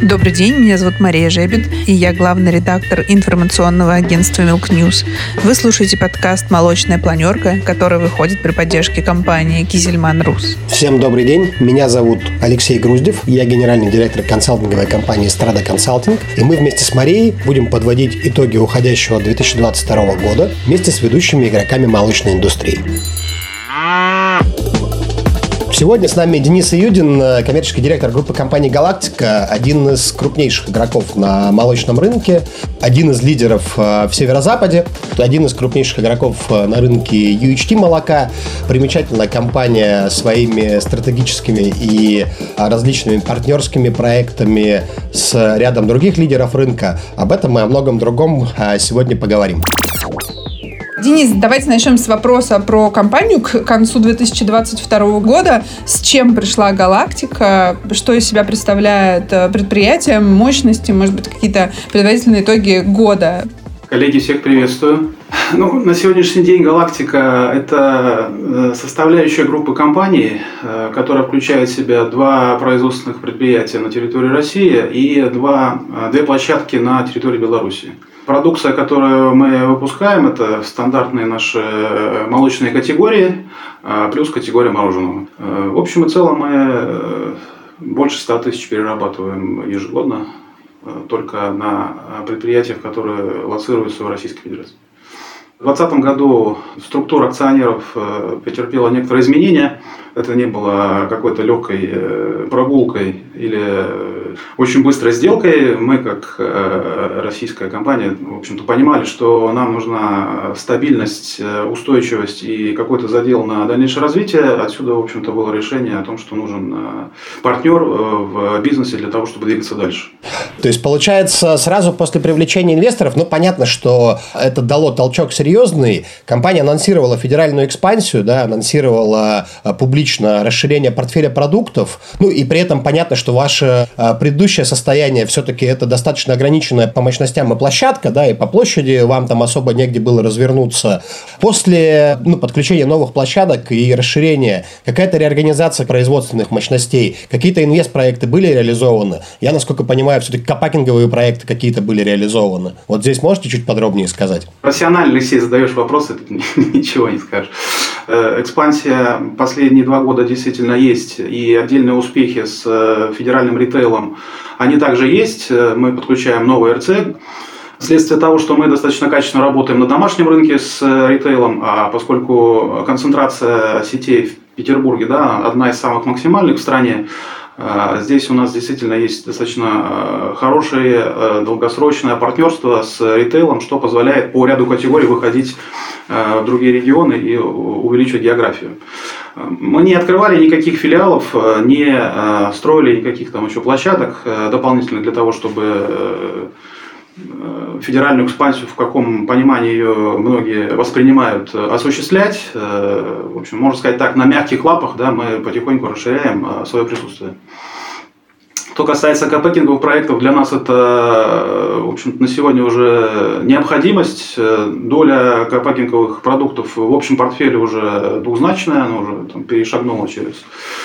Добрый день, меня зовут Мария Жебет, и я главный редактор информационного агентства Milk News. Вы слушаете подкаст «Молочная планерка», который выходит при поддержке компании «Кизельман Рус». Всем добрый день, меня зовут Алексей Груздев, я генеральный директор консалтинговой компании «Страда Консалтинг», и мы вместе с Марией будем подводить итоги уходящего 2022 года вместе с ведущими игроками молочной индустрии. Сегодня с нами Денис Июдин, коммерческий директор группы компании «Галактика», один из крупнейших игроков на молочном рынке, один из лидеров в Северо-Западе, один из крупнейших игроков на рынке UHT молока, примечательная компания своими стратегическими и различными партнерскими проектами с рядом других лидеров рынка. Об этом и о многом другом сегодня поговорим. Денис, давайте начнем с вопроса про компанию к концу 2022 года. С чем пришла «Галактика», что из себя представляет предприятие, мощности, может быть, какие-то предварительные итоги года? Коллеги, всех приветствую. На сегодняшний день «Галактика» – это составляющая группы компаний, которая включает в себя два производственных предприятия на территории России и две площадки на территории Беларуси. Продукция, которую мы выпускаем, это стандартные наши молочные категории, плюс категория мороженого. В общем и целом мы больше 100 тысяч перерабатываем ежегодно только на предприятиях, которые лоцируются в Российской Федерации. В 2020 году структура акционеров претерпела некоторые изменения. Это не было какой-то легкой прогулкой или очень быстрой сделкой. Мы, как российская компания, в общем-то, понимали, что нам нужна стабильность, устойчивость и какой-то задел на дальнейшее развитие. Отсюда, в общем-то, было решение о том, что нужен партнер в бизнесе для того, чтобы двигаться дальше. То есть, получается, сразу после привлечения инвесторов, понятно, что это дало толчок серьезный. Компания анонсировала федеральную экспансию, анонсировала публично расширение портфеля продуктов. И при этом понятно, что ваше предыдущее состояние все-таки это достаточно ограниченная по мощностям и площадка, и по площади вам там особо негде было развернуться. После подключения новых площадок и расширения, какая-то реорганизация производственных мощностей, какие-то инвестпроекты были реализованы? Я, насколько понимаю, все-таки копакинговые проекты какие-то были реализованы. Вот здесь можете чуть подробнее сказать? Профессионально, Алексей, задаешь вопросы, ничего не скажешь. Экспансия последние 2 года действительно есть, и отдельные успехи с федеральным ритейлом, они также есть. Мы подключаем новый РЦ. Вследствие того, что мы достаточно качественно работаем на домашнем рынке с ритейлом, а поскольку концентрация сетей в Петербурге одна из самых максимальных в стране, здесь у нас действительно есть достаточно хорошее долгосрочное партнерство с ритейлом, что позволяет по ряду категорий выходить в другие регионы и увеличивать географию. Мы не открывали никаких филиалов, не строили никаких там еще площадок дополнительных для того, чтобы федеральную экспансию, в каком понимании ее многие воспринимают, осуществлять. В общем, можно сказать так, на мягких лапах мы потихоньку расширяем свое присутствие. Что касается копакинговых проектов, для нас это, в общем-то, на сегодня уже необходимость. Доля копакинговых продуктов в общем портфеле уже двузначная, она уже перешагнула через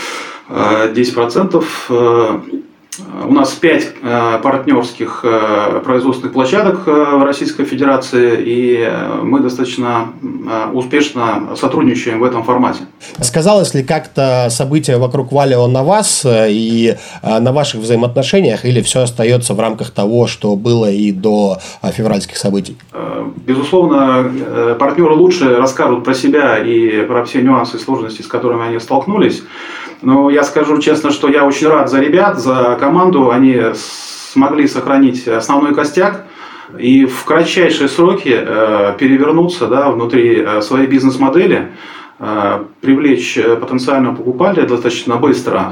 10%. У нас 5 партнерских производственных площадок в Российской Федерации, и мы достаточно успешно сотрудничаем в этом формате. Сказалось ли как-то событие вокруг Валио на вас и на ваших взаимоотношениях, или все остается в рамках того, что было и до февральских событий? Безусловно, партнеры лучше расскажут про себя и про все нюансы и сложности, с которыми они столкнулись. Но я скажу честно, что я очень рад за ребят, за команду. Они смогли сохранить основной костяк и в кратчайшие сроки перевернуться внутри своей бизнес-модели, привлечь потенциального покупателя достаточно быстро,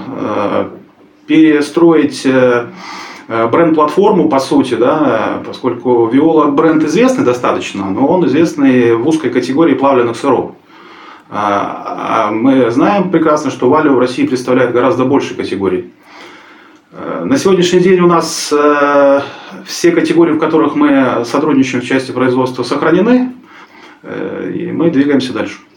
перестроить бренд-платформу, по сути, поскольку Виола бренд известный достаточно, но он известный в узкой категории плавленных сыров. Мы знаем прекрасно, что Валио в России представляет гораздо больше категорий. На сегодняшний день у нас все категории, в которых мы сотрудничаем в части производства, сохранены, и мы двигаемся дальше.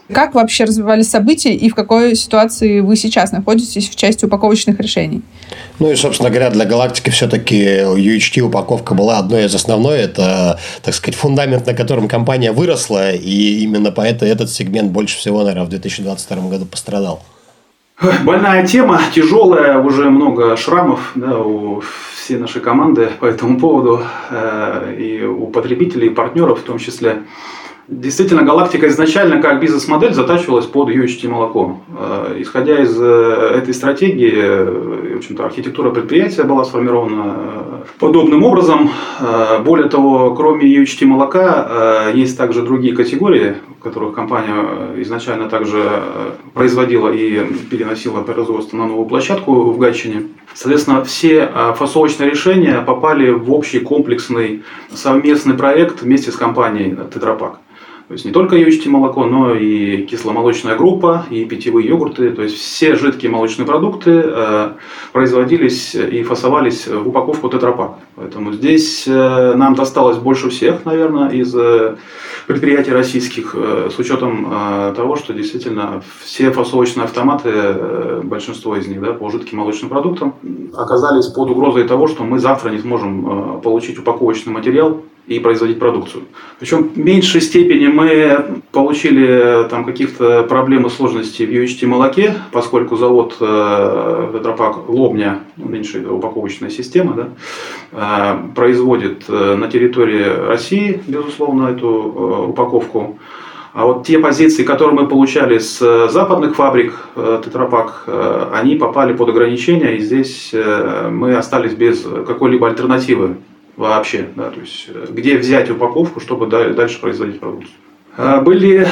Как вообще развивались события и в какой ситуации вы сейчас находитесь в части упаковочных решений? Ну и, собственно говоря, для «Галактики» все-таки UHT упаковка была одной из основной. Это, так сказать, фундамент, на котором компания выросла, и именно поэтому этот сегмент больше всего, наверное, в 2022 году пострадал. Больная тема, тяжелая, уже много шрамов, да, у всей нашей команды по этому поводу, и у потребителей, и партнеров в том числе. Действительно, «Галактика» изначально как бизнес-модель затачивалась под UHT молоко. Исходя из этой стратегии, в общем-то, архитектура предприятия была сформирована подобным образом. Более того, кроме UHT молока, есть также другие категории, которых компания изначально также производила и переносила производство на новую площадку в Гатчине. Соответственно, все фасовочные решения попали в общий комплексный совместный проект вместе с компанией «Тетрапак». То есть не только UHT молоко, но и кисломолочная группа, и питьевые йогурты. То есть все жидкие молочные продукты производились и фасовались в упаковку Тетрапак. Поэтому здесь нам досталось больше всех, наверное, из предприятий российских, с учетом того, что действительно все фасовочные автоматы, большинство из них, да, по жидким молочным продуктам, оказались под угрозой того, что мы завтра не сможем получить упаковочный материал и производить продукцию. Причем в меньшей степени мы получили там каких-то проблем и сложностей в UHT молоке, поскольку завод Тетрапак Лобня, меньшая упаковочная система, да, производит на территории России, безусловно, эту упаковку. А вот те позиции, которые мы получали с западных фабрик Тетрапак, они попали под ограничения, и здесь мы остались без какой-либо альтернативы вообще, да, то есть где взять упаковку, чтобы дальше производить продукцию. Были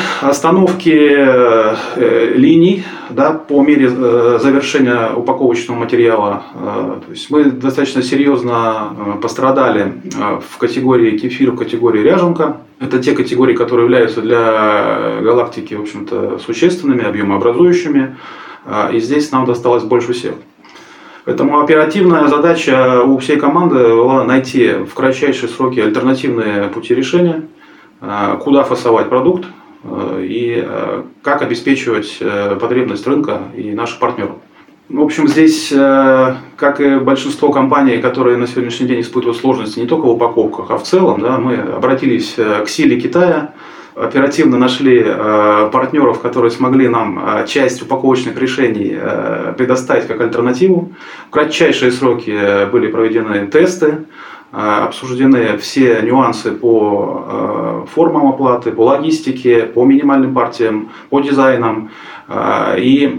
остановки линий, да, по мере завершения упаковочного материала. То есть мы достаточно серьезно пострадали в категории кефир, в категории ряженка. Это те категории, которые являются для «Галактики», в общем-то, существенными, объемообразующими. И здесь нам досталось больше всех. Поэтому оперативная задача у всей команды была найти в кратчайшие сроки альтернативные пути решения, куда фасовать продукт и как обеспечивать потребность рынка и наших партнеров. В общем, здесь, как и большинство компаний, которые на сегодняшний день испытывают сложности не только в упаковках, а в целом, да, мы обратились к силе Китая, оперативно нашли партнеров, которые смогли нам часть упаковочных решений предоставить как альтернативу. В кратчайшие сроки были проведены тесты, обсуждены все нюансы по формам оплаты, по логистике, по минимальным партиям, по дизайнам. И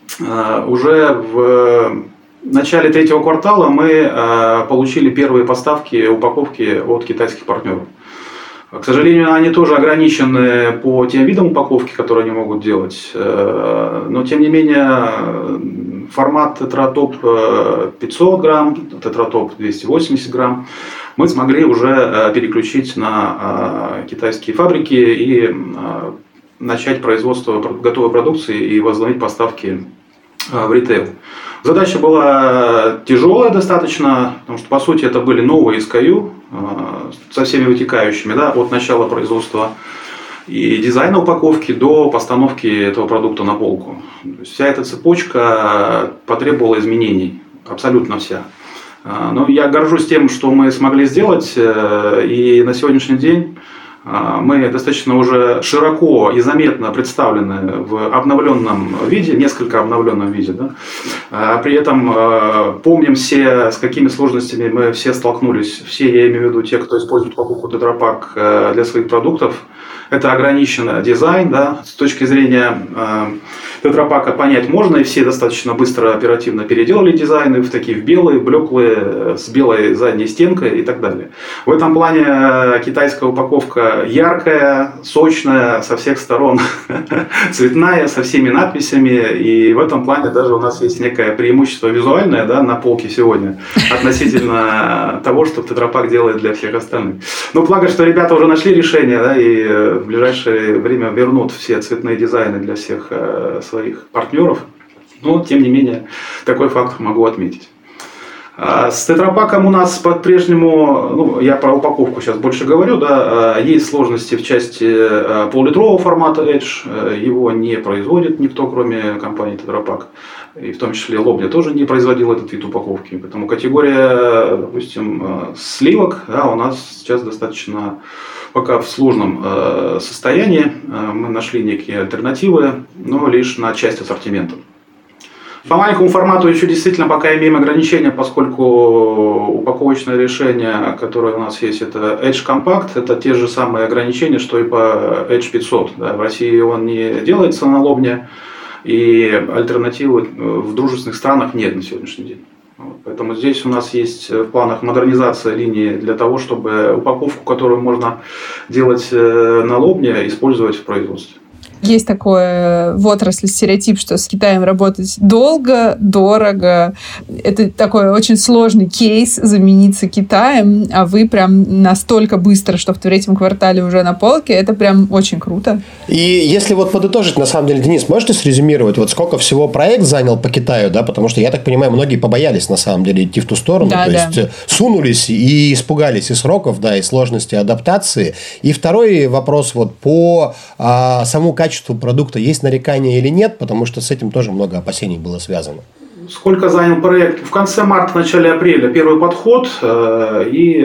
уже в начале третьего квартала мы получили первые поставки упаковки от китайских партнеров. К сожалению, они тоже ограничены по тем видам упаковки, которые они могут делать. Но, тем не менее, формат Тетратоп 500 грамм, Тетратоп 280 грамм мы смогли уже переключить на китайские фабрики и начать производство готовой продукции и возобновить поставки в ритейл. Задача была тяжелая достаточно, потому что, по сути, это были новые SKU со всеми вытекающими, да, от начала производства и дизайна упаковки до постановки этого продукта на полку. То есть вся эта цепочка потребовала изменений, абсолютно вся. Но я горжусь тем, что мы смогли сделать, и на сегодняшний день мы достаточно уже широко и заметно представлены в обновленном виде, несколько обновленном виде. Да? При этом помним все, с какими сложностями мы все столкнулись. Все, я имею в виду те, кто использует покупку Тетрапак для своих продуктов. Это ограниченный дизайн. Да? С точки зрения Тетрапака понять можно, и все достаточно быстро, оперативно переделали дизайны в такие белые, блеклые, с белой задней стенкой и так далее. В этом плане китайская упаковка яркая, сочная, со всех сторон цветная, со всеми надписями. И в этом плане даже у нас есть некое преимущество визуальное, да, на полке сегодня относительно того, что Тетрапак делает для всех остальных. Но благо, что ребята уже нашли решение, да, и в ближайшее время вернут все цветные дизайны для всех своих партнеров. Но, тем не менее, такой фактор могу отметить. С тетрапаком у нас по-прежнему, я про упаковку сейчас больше говорю, да, есть сложности в части полулитрового формата Edge, его не производит никто, кроме компании Тетрапак, и в том числе Лобня тоже не производил этот вид упаковки, поэтому категория, допустим, сливок, да, у нас сейчас достаточно пока в сложном состоянии, мы нашли некие альтернативы, но лишь на часть ассортимента. По маленькому формату еще действительно пока имеем ограничения, поскольку упаковочное решение, которое у нас есть, это Edge Compact, это те же самые ограничения, что и по Edge 500. Да, в России он не делается на Лобне, и альтернативы в дружественных странах нет на сегодняшний день. Поэтому здесь у нас есть в планах модернизация линии для того, чтобы упаковку, которую можно делать на Лобне, использовать в производстве. Есть такой в отрасли стереотип, что с Китаем работать долго, дорого. Это такой очень сложный кейс замениться Китаем, а вы прям настолько быстро, что в 3-м квартале уже на полке. Это прям очень круто. И если вот подытожить, на самом деле, Денис, можете срезюмировать, вот сколько всего проект занял по Китаю, да, потому что, я так понимаю, многие побоялись, на самом деле, идти в ту сторону, да, то есть сунулись и испугались и сроков, да, и сложности адаптации. И второй вопрос вот по самому качеству продукта, есть нарекания или нет, потому что с этим тоже много опасений было связано. Сколько занял проект? В конце марта, начале апреля первый подход, и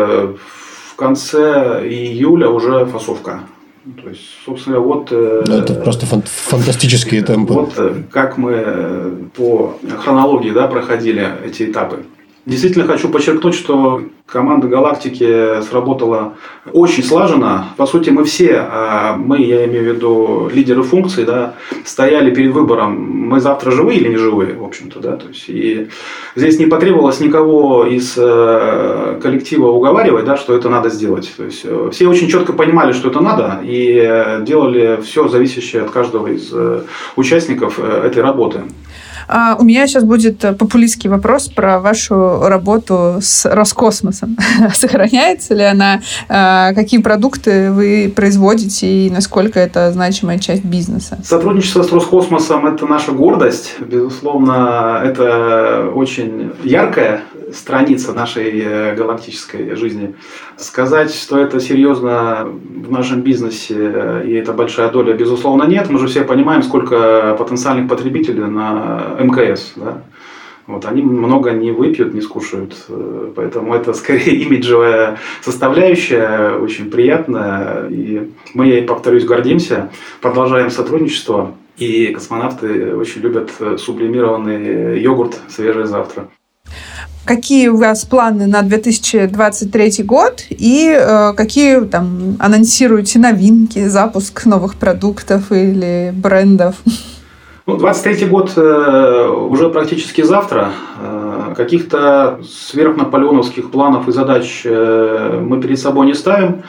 в конце июля уже фасовка. То есть, собственно, вот... Это просто фантастические темпы. Вот как мы по хронологии, да, проходили эти этапы. Действительно хочу подчеркнуть, что команда «Галактики» сработала очень слаженно. По сути, мы все, я имею в виду лидеры функций, да, стояли перед выбором, мы завтра живые или не живые, в общем-то. Да, то есть, и здесь не потребовалось никого из коллектива уговаривать, да, что это надо сделать. То есть, все очень четко понимали, что это надо, и делали все зависящее от каждого из участников этой работы. У меня сейчас будет популистский вопрос про вашу работу с Роскосмосом. Сохраняется ли она? Какие продукты вы производите и насколько это значимая часть бизнеса? Сотрудничество с Роскосмосом – это наша гордость. Безусловно, это очень яркая страница нашей галактической жизни. Сказать, что это серьезно в нашем бизнесе и это большая доля, безусловно, нет. Мы же все понимаем, сколько потенциальных потребителей на МКС. Да? Вот, они много не выпьют, не скушают. Поэтому это скорее имиджевая составляющая, очень приятная. И мы ей, повторюсь, гордимся, продолжаем сотрудничество. И космонавты очень любят сублимированный йогурт «Свежее завтра». Какие у вас планы на 2023 год и какие там анонсируете новинки, запуск новых продуктов или брендов? 2023 год уже практически завтра. Каких-то сверхнаполеоновских планов и задач мы перед собой не ставим.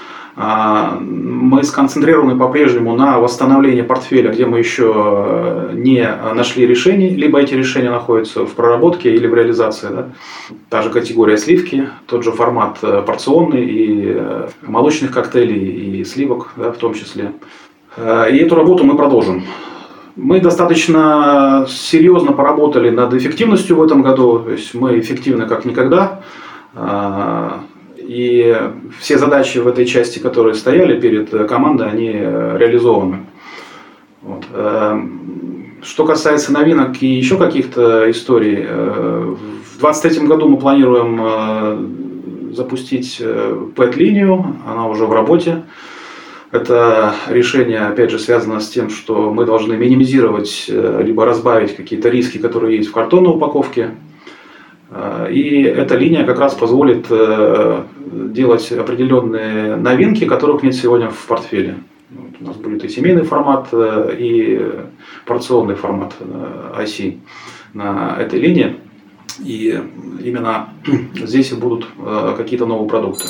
Мы сконцентрированы по-прежнему на восстановлении портфеля, где мы еще не нашли решений, либо эти решения находятся в проработке или в реализации. Да? Та же категория сливки, тот же формат порционный и молочных коктейлей, и сливок, да, в том числе. И эту работу мы продолжим. Мы достаточно серьезно поработали над эффективностью в этом году, то есть мы эффективны как никогда. И все задачи в этой части, которые стояли перед командой, они реализованы. Вот. Что касается новинок и еще каких-то историй, в 2023 году мы планируем запустить PET-линию, она уже в работе. Это решение, опять же, связано с тем, что мы должны минимизировать либо разбавить какие-то риски, которые есть в картонной упаковке. И эта линия как раз позволит делать определенные новинки, которых нет сегодня в портфеле. У нас будет и семейный формат, и порционный формат IC на этой линии. И именно здесь и будут какие-то новые продукты.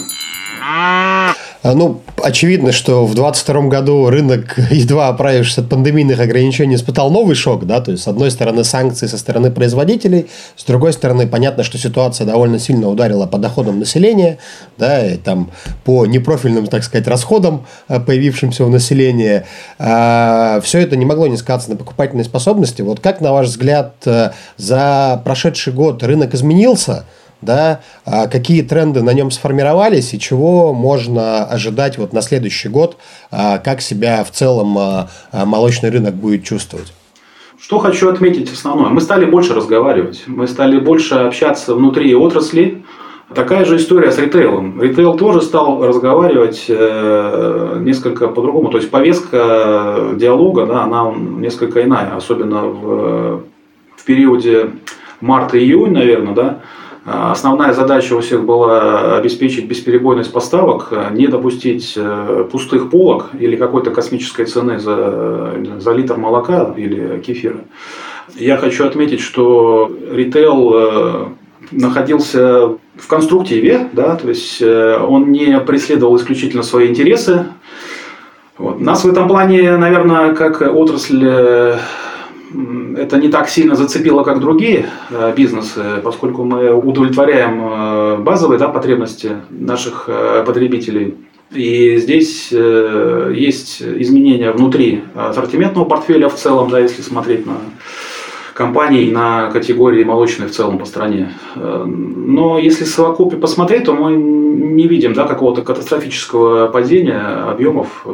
Очевидно, что в 2022 году рынок, едва оправившись от пандемийных ограничений, испытал новый шок, да, то есть, с одной стороны, санкции со стороны производителей, с другой стороны, понятно, что ситуация довольно сильно ударила по доходам населения, да, и там по непрофильным, так сказать, расходам, появившимся у населения, все это не могло не сказаться на покупательной способности. Вот как, на ваш взгляд, за прошедший год рынок изменился? да, какие тренды на нем сформировались и чего можно ожидать вот на следующий год, как себя в целом молочный рынок будет чувствовать? Что хочу отметить основное. Мы стали больше разговаривать, мы стали больше общаться внутри отрасли. Такая же история с ритейлом. Ритейл тоже стал разговаривать несколько по-другому. То есть повестка диалога, да, она несколько иная. Особенно в периоде марта-июнь, наверное, да. Основная задача у всех была обеспечить бесперебойность поставок, не допустить пустых полок или какой-то космической цены за литр молока или кефира. Я хочу отметить, что ритейл находился в конструктиве, да, то есть он не преследовал исключительно свои интересы. Вот. Нас в этом плане, наверное, как отрасль, это не так сильно зацепило, как другие бизнесы, поскольку мы удовлетворяем базовые, да, потребности наших потребителей. И здесь есть изменения внутри ассортиментного портфеля в целом, да, если смотреть на компаний, на категории молочные в целом по стране. Но если в совокупе посмотреть, то мы не видим, да, какого-то катастрофического падения объемов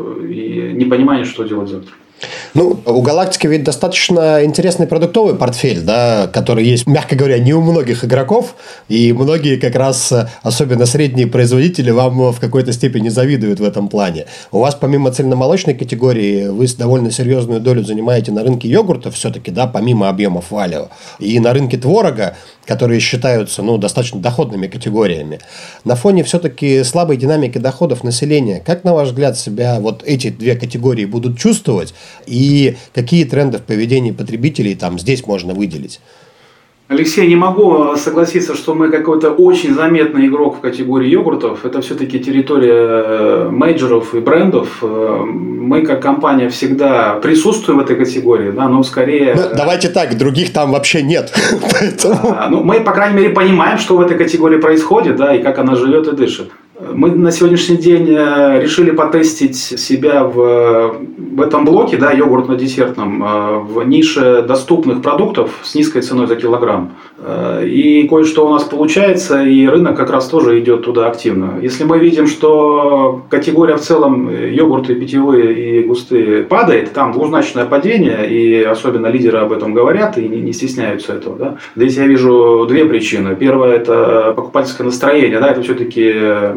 и непонимания, что делать завтра. Ну, у «Галактики» ведь достаточно интересный продуктовый портфель, да, который есть, мягко говоря, не у многих игроков, и многие как раз, особенно средние производители, вам в какой-то степени завидуют в этом плане. У вас помимо цельномолочной категории вы довольно серьезную долю занимаете на рынке йогуртов все-таки, да, помимо объемов валио, и на рынке творога, которые считаются, ну, достаточно доходными категориями. На фоне все-таки слабой динамики доходов населения, как, на ваш взгляд, себя вот эти две категории будут чувствовать, и какие тренды в поведении потребителей там здесь можно выделить? Алексей, не могу согласиться, что мы какой-то очень заметный игрок в категории йогуртов. Это все-таки территория мейджоров и брендов. Мы как компания всегда присутствуем в этой категории, да, но скорее... Ну, давайте так, других там вообще нет. Ну, мы, по крайней мере, понимаем, что в этой категории происходит, да, и как она живет и дышит. Мы на сегодняшний день решили потестить себя в этом блоке, да, йогуртно-десертном, в нише доступных продуктов с низкой ценой за килограмм. И кое-что у нас получается, и рынок как раз тоже идет туда активно. Если мы видим, что категория в целом йогурты питьевые и густые падает, там двузначное падение, и особенно лидеры об этом говорят и не стесняются этого. Да. Здесь я вижу две причины. Первая – это покупательское настроение, да, это все-таки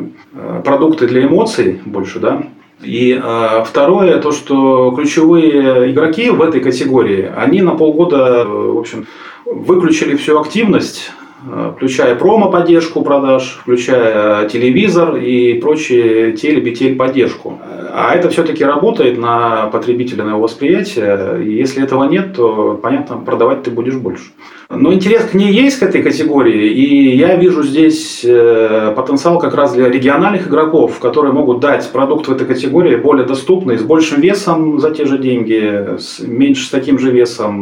продукты для эмоций больше, да. И второе, то, что ключевые игроки в этой категории, они на полгода, в общем, выключили всю активность, включая промо-поддержку продаж, включая телевизор и прочие теле-бетель-поддержку. А это все-таки работает на потребителя, на его восприятие. И если этого нет, то, понятно, продавать ты будешь больше. Но интерес к ней есть, к этой категории. И я вижу здесь потенциал как раз для региональных игроков, которые могут дать продукт в этой категории более доступный, с большим весом за те же деньги, меньше с таким же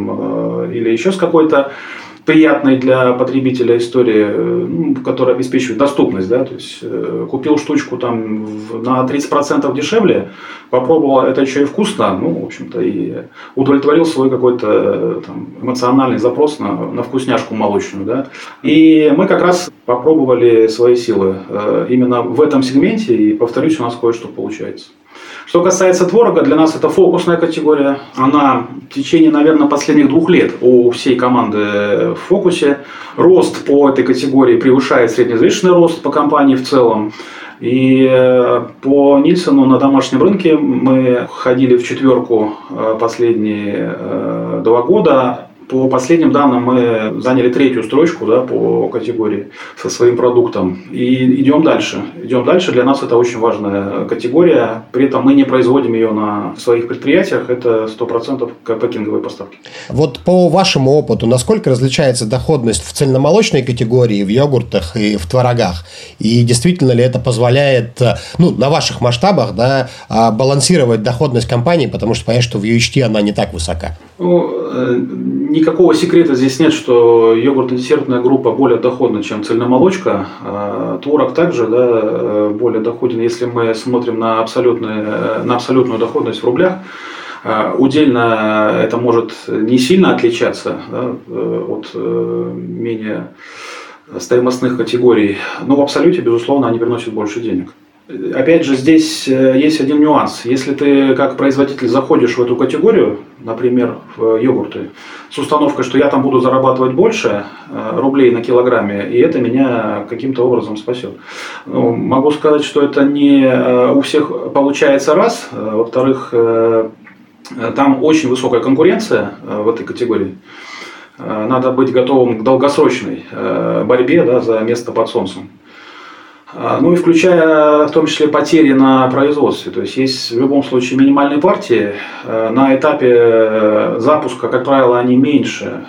весом или еще с какой-то приятной для потребителя истории, которая обеспечивает доступность. Да? То есть купил штучку там на 30% дешевле, попробовал, это еще и вкусно, ну, в общем-то, и удовлетворил свой какой-то там эмоциональный запрос на вкусняшку молочную. Да? И мы как раз попробовали свои силы именно в этом сегменте, и, повторюсь, у нас кое-что получается. Что касается творога, для нас это фокусная категория. Она в течение, наверное, последних 2 лет у всей команды в фокусе. Рост по этой категории превышает средневзвешенный рост по компании в целом. И по Нильсену на домашнем рынке мы ходили в 4 последние 2 года. По последним данным мы заняли 3-ю строчку, да, по категории со своим продуктом. И идем дальше. Идем дальше. Для нас это очень важная категория. При этом мы не производим ее на своих предприятиях. Это 100% пэкинговые поставки. Вот по вашему опыту, насколько различается доходность в цельномолочной категории, в йогуртах и в творогах? И действительно ли это позволяет, ну, на ваших масштабах, да, балансировать доходность компании? Потому что понятно, что в UHT она не так высока. Ну, никакого секрета здесь нет, что йогуртно-десертная группа более доходна, чем цельномолочка. Творог также, да, более доходен, если мы смотрим на абсолютную доходность в рублях. Удельно это может не сильно отличаться, да, от менее стоимостных категорий. Но в абсолюте, безусловно, они приносят больше денег. Опять же, здесь есть один нюанс. Если ты как производитель заходишь в эту категорию, например, в йогурты, с установкой, что я там буду зарабатывать больше рублей на килограмме, и это меня каким-то образом спасет. Ну, могу сказать, что это не у всех получается раз. Во-вторых, там очень высокая конкуренция в этой категории. Надо быть готовым к долгосрочной борьбе, да, за место под солнцем. Ну и включая в том числе потери на производстве. То есть есть в любом случае минимальные партии. На этапе запуска, как правило, они меньше.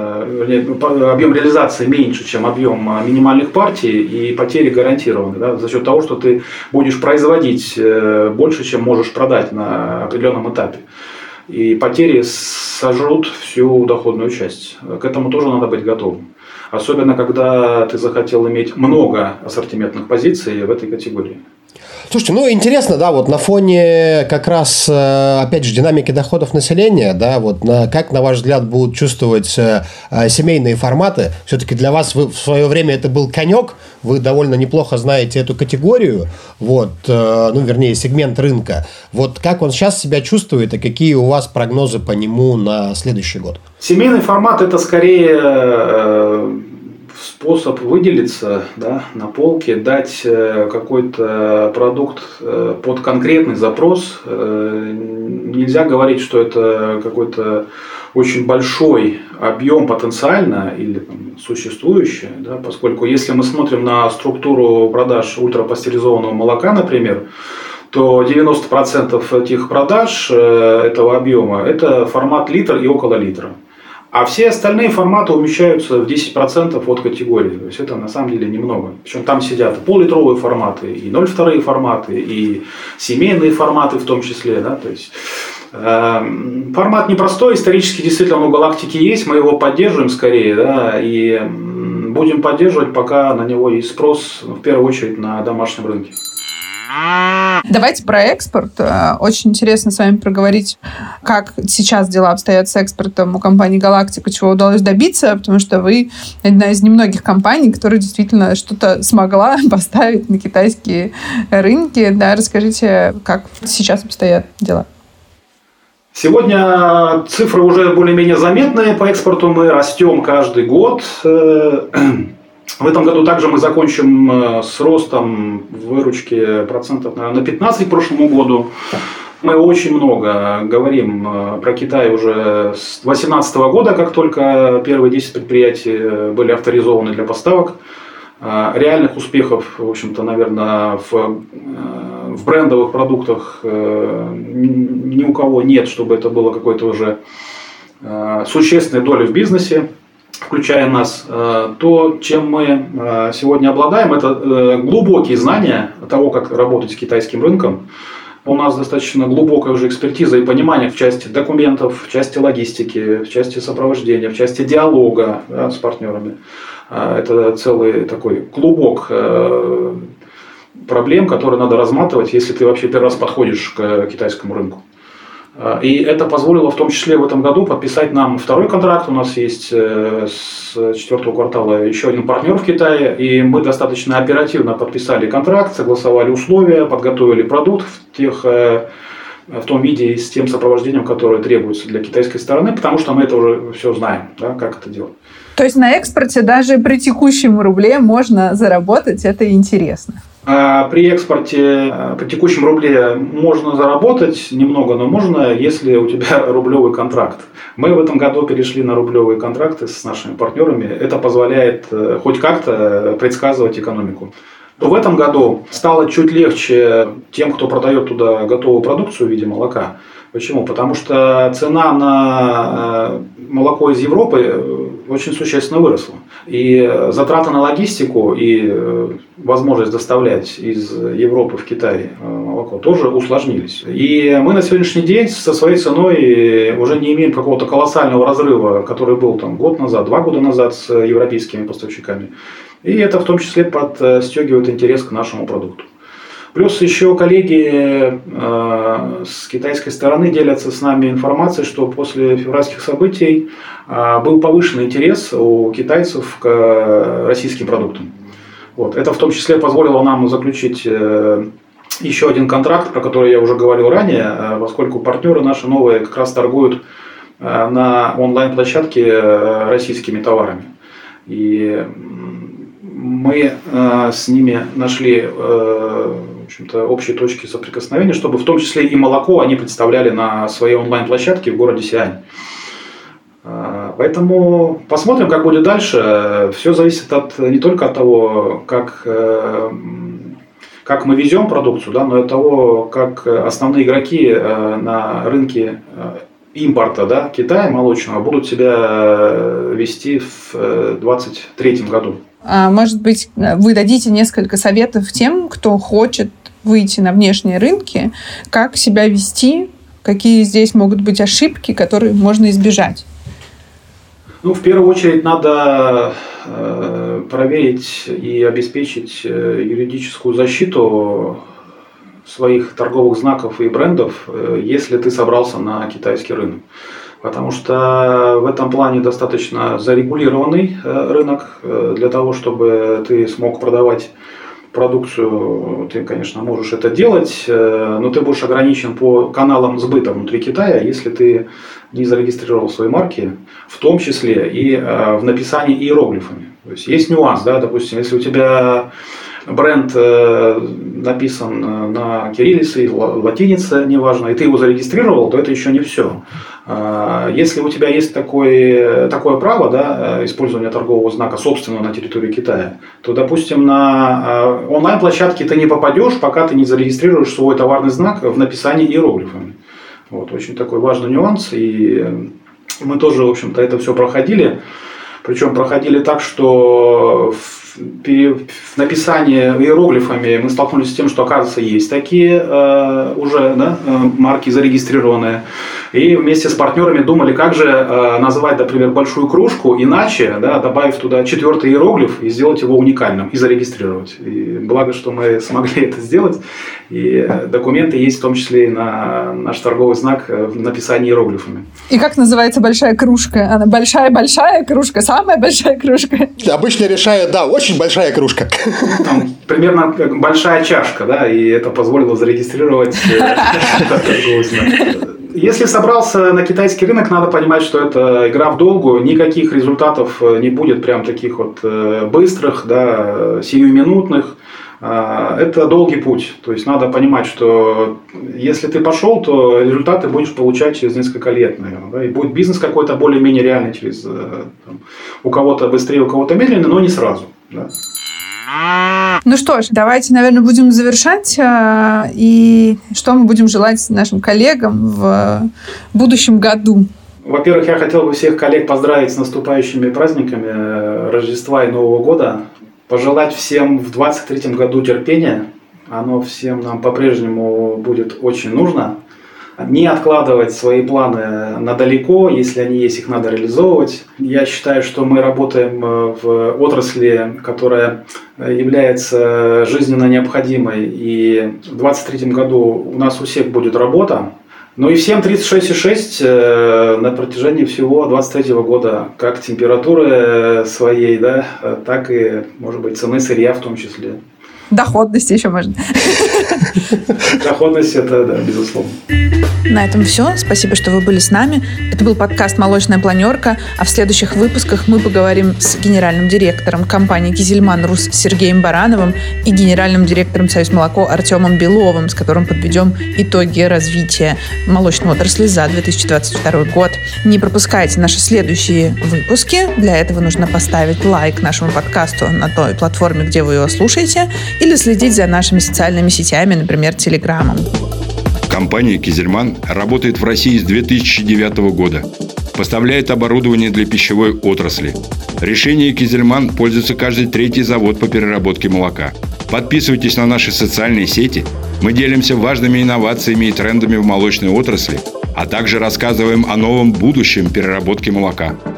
Объем реализации меньше, чем объем минимальных партий, и потери гарантированы, да, за счет того, что ты будешь производить больше, чем можешь продать на определенном этапе. И потери сожрут всю доходную часть. К этому тоже надо быть готовым. Особенно, когда ты захотел иметь много ассортиментных позиций в этой категории. Слушайте, ну интересно, да, вот на фоне как раз, опять же, динамики доходов населения, да, вот как, на ваш взгляд, будут чувствовать семейные форматы? Все-таки для вас в свое время это был конек, вы довольно неплохо знаете эту категорию, вот, ну, вернее, сегмент рынка. Вот как он сейчас себя чувствует и какие у вас прогнозы по нему на следующий год? Семейный формат – это скорее способ выделиться, да, на полке, дать какой-то продукт под конкретный запрос. Нельзя говорить, что это какой-то очень большой объем потенциально или там, существующий, да, поскольку если мы смотрим на структуру продаж ультрапастеризованного молока, например, то 90% этих продаж этого объема – это формат литр и около литра. А все остальные форматы умещаются в 10% от категории. То есть это на самом деле немного. Причем там сидят и пол-литровые форматы, и 0,2 форматы, и семейные форматы в том числе. Да? То есть, формат непростой, исторически действительно он у галактики есть, мы его поддерживаем скорее, да, и будем поддерживать, пока на него есть спрос, в первую очередь на домашнем рынке. Давайте про экспорт. Очень интересно с вами проговорить, как сейчас дела обстоят с экспортом у компании «Галактика», чего удалось добиться, потому что вы одна из немногих компаний, которая действительно что-то смогла поставить на китайские рынки. Да, расскажите, как сейчас обстоят дела. Сегодня цифры уже более-менее заметные по экспорту. Мы растем каждый год. В этом году также мы закончим с ростом выручки процентов, наверное, на 15 к прошлому году. Мы очень много говорим про Китай уже с 2018 года, как только первые 10 предприятий были авторизованы для поставок. Реальных успехов, в общем-то, наверное, в брендовых продуктах ни у кого нет, чтобы это было какой-то уже существенной долей в бизнесе, включая нас. То, чем мы сегодня обладаем, это глубокие знания того, как работать с китайским рынком. У нас достаточно глубокая уже экспертиза и понимание в части документов, в части логистики, в части сопровождения, в части диалога, да, с партнерами. Это целый такой клубок проблем, которые надо разматывать, если ты вообще первый раз подходишь к китайскому рынку. И это позволило в том числе в этом году подписать нам второй контракт. У нас есть с 4-го квартала еще один партнер в Китае. И мы достаточно оперативно подписали контракт, согласовали условия, подготовили продукт в том виде и с тем сопровождением, которое требуется для китайской стороны, потому что мы это уже все знаем, да, как это делать. То есть на экспорте даже при текущем рубле можно заработать, это интересно. При экспорте, при текущем рубле можно заработать немного, но можно, если у тебя рублевый контракт. Мы в этом году перешли на рублевые контракты с нашими партнерами. Это позволяет хоть как-то предсказывать экономику. В этом году стало чуть легче тем, кто продает туда готовую продукцию в виде молока. Почему? Потому что цена на молоко из Европы очень существенно выросла. И затраты на логистику и возможность доставлять из Европы в Китай молоко тоже усложнились. И мы на сегодняшний день со своей ценой уже не имеем какого-то колоссального разрыва, который был там год назад, 2 года назад с европейскими поставщиками. И это в том числе подстегивает интерес к нашему продукту. Плюс еще коллеги с китайской стороны делятся с нами информацией, что после февральских событий был повышенный интерес у китайцев к российским продуктам. Вот. Это в том числе позволило нам заключить еще один контракт, про который я уже говорил ранее, поскольку партнеры наши новые как раз торгуют на онлайн-площадке российскими товарами. И мы с ними нашли в общем-то, общие точки соприкосновения, чтобы в том числе и молоко они представляли на своей онлайн-площадке в городе Сиань. Поэтому посмотрим, как будет дальше. Все зависит не только от того, как мы везем продукцию, да, но и от того, как основные игроки на рынке импорта, да, Китая молочного будут себя вести в 2023 году. Может быть, вы дадите несколько советов тем, кто хочет выйти на внешние рынки, как себя вести, какие здесь могут быть ошибки, которые можно избежать? В первую очередь надо проверить и обеспечить юридическую защиту своих торговых знаков и брендов, если ты собрался на китайский рынок. Потому что в этом плане достаточно зарегулированный рынок. Для того, чтобы ты смог продавать продукцию, ты, конечно, можешь это делать, но ты будешь ограничен по каналам сбыта внутри Китая, если ты не зарегистрировал свои марки, в том числе и в написании иероглифами. То есть нюанс, да, допустим, если у тебя бренд написан на кириллице, латинице, неважно, и ты его зарегистрировал, то это еще не все. Если у тебя есть такое право, да, использования торгового знака собственного на территории Китая, то, допустим, на онлайн-площадке ты не попадешь, пока ты не зарегистрируешь свой товарный знак в написании иероглифами. Вот, очень такой важный нюанс, и мы тоже, в общем-то, это все проходили. Причем проходили так, что в написании иероглифами мы столкнулись с тем, что, оказывается, есть такие уже, да, марки зарегистрированные. И вместе с партнерами думали, как же назвать, например, большую кружку иначе, да, добавив туда 4-й иероглиф и сделать его уникальным и зарегистрировать. И благо, что мы смогли это сделать. И документы есть в том числе и на наш торговый знак в написании иероглифами. И как называется большая кружка? Она большая-большая кружка, самая большая кружка? Обычно решают, да, очень большая кружка. Там, примерно большая чашка, да, и это позволило зарегистрировать торговый знак. Если собрался на китайский рынок, надо понимать, что это игра в долгую, никаких результатов не будет прям таких вот быстрых, да, сиюминутных. Это долгий путь. То есть надо понимать, что если ты пошел, то результаты будешь получать через несколько лет, наверное. Да? И будет бизнес какой-то более-менее реальный через у кого-то быстрее, у кого-то медленнее, но не сразу. Да? Ну что ж, давайте, наверное, будем завершать. И что мы будем желать нашим коллегам в будущем году? Во-первых, я хотел бы всех коллег поздравить с наступающими праздниками Рождества и Нового года. Пожелать всем в 2023 году терпения. Оно всем нам по-прежнему будет очень нужно. Не откладывать свои планы надалеко, если они есть, их надо реализовывать. Я считаю, что мы работаем в отрасли, которая является жизненно необходимой. И в 2023 году у нас у всех будет работа. Ну и всем 36,6 на протяжении всего 2023 года, как температуры своей, да, так и, может быть, цены сырья в том числе. Доходности еще можно. Доходность это, да, безусловно. На этом все. Спасибо, что вы были с нами. Это был подкаст «Молочная планерка», а в следующих выпусках мы поговорим с генеральным директором компании «Кизельман Рус» Сергеем Барановым и генеральным директором «Союзмолоко» Артемом Беловым, с которым подведем итоги развития молочной отрасли за 2022 год. Не пропускайте наши следующие выпуски. Для этого нужно поставить лайк нашему подкасту на той платформе, где вы его слушаете, или следить за нашими социальными сетями, например, Телеграмом. Компания «Кизельман» работает в России с 2009 года. Поставляет оборудование для пищевой отрасли. Решение «Кизельман» пользуется каждый третий завод по переработке молока. Подписывайтесь на наши социальные сети. Мы делимся важными инновациями и трендами в молочной отрасли, а также рассказываем о новом будущем переработки молока.